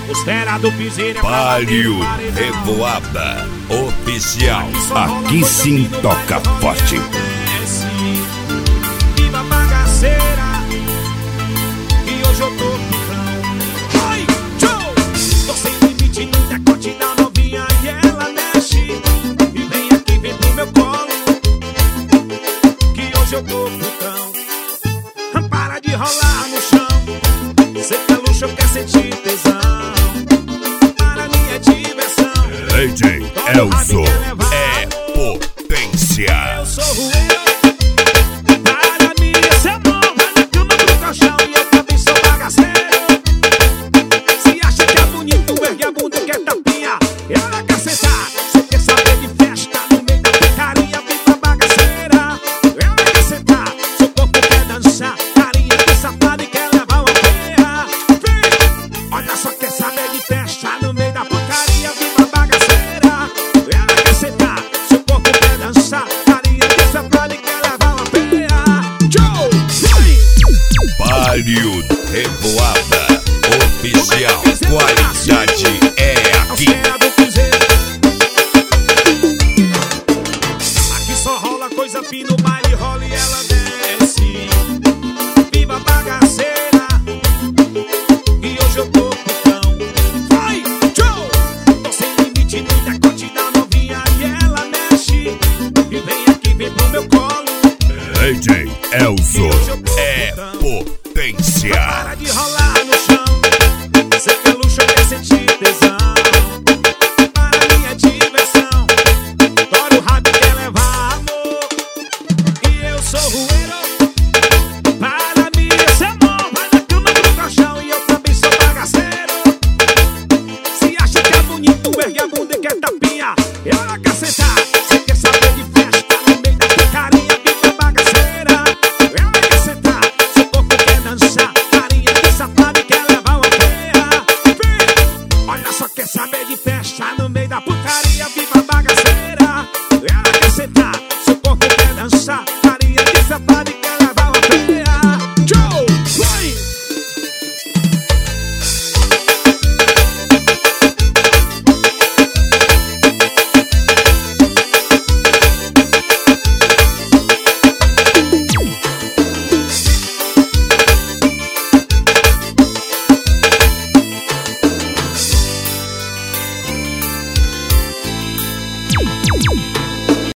Costela do piseiro. Palio Revoada Oficial. Aqui sim toca forte. Viva bagaceira, que hoje eu tô putão. Oi, tchau! Tô sem limite no decote da novinha e ela mexe. E vem aqui, vem pro meu colo, que hoje eu tô putão. Para de rolar no chão, cê quer luxo, quer sentir tesão. Para mim é diversão. AJ Elzo é potência. Eu sou ruim. Ela quer sentar, você quer saber de festa no meio da putaria, viva bagaceira. Ela quer sentar, seu corpo quer dançar, carinha de safado e quer levar uma feia. Olha só, quer saber de festa no meio da putaria, viva bagaceira. Ela quer sentar, seu corpo quer dançar, carinha de safado e quer levar uma feia. Palio Revoada Oficial. Qualidade é aqui.